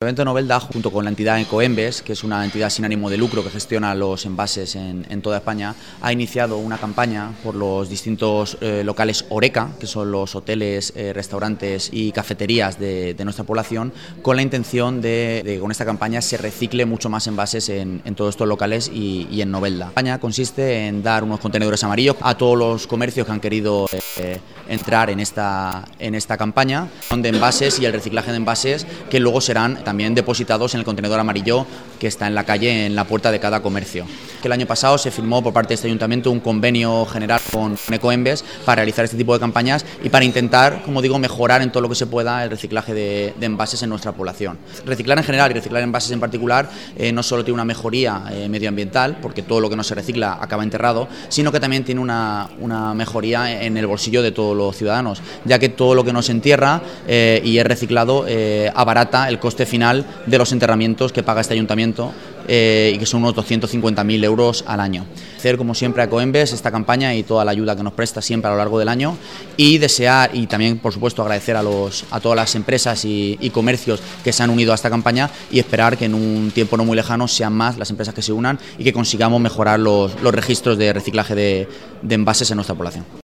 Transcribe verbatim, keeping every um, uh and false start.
Ayuntamiento de Novelda, junto con la entidad Ecoembes, que es una entidad sin ánimo de lucro que gestiona los envases en, en toda España, ha iniciado una campaña por los distintos eh, locales Oreca, que son los hoteles, eh, restaurantes y cafeterías de, de nuestra población, con la intención de, de que con esta campaña se recicle mucho más envases en, en todos estos locales y, y en Novelda. La campaña consiste en dar unos contenedores amarillos a todos los comercios que han querido eh, entrar en esta, en esta campaña de envases y el reciclaje de envases, que luego serán también depositados en el contenedor amarillo que está en la calle, en la puerta de cada comercio. El año pasado se firmó por parte de este ayuntamiento un convenio general con Ecoembes para realizar este tipo de campañas y para intentar, como digo, mejorar en todo lo que se pueda el reciclaje de, de envases en nuestra población. Reciclar en general y reciclar envases en particular eh, no solo tiene una mejoría eh, medioambiental, porque todo lo que no se recicla acaba enterrado, sino que también tiene una, una mejoría en el bolsillo de todos los ciudadanos, ya que todo lo que no se entierra eh, y es reciclado eh, abarata el coste final de los enterramientos que paga este ayuntamiento, eh, y que son unos doscientos cincuenta mil euros al año. Hacer, como siempre, a Ecoembes esta campaña y toda la ayuda que nos presta siempre a lo largo del año, y desear y también, por supuesto, agradecer a, los, a todas las empresas y, y comercios que se han unido a esta campaña, y esperar que en un tiempo no muy lejano sean más las empresas que se unan y que consigamos mejorar los, los registros de reciclaje de, de envases en nuestra población.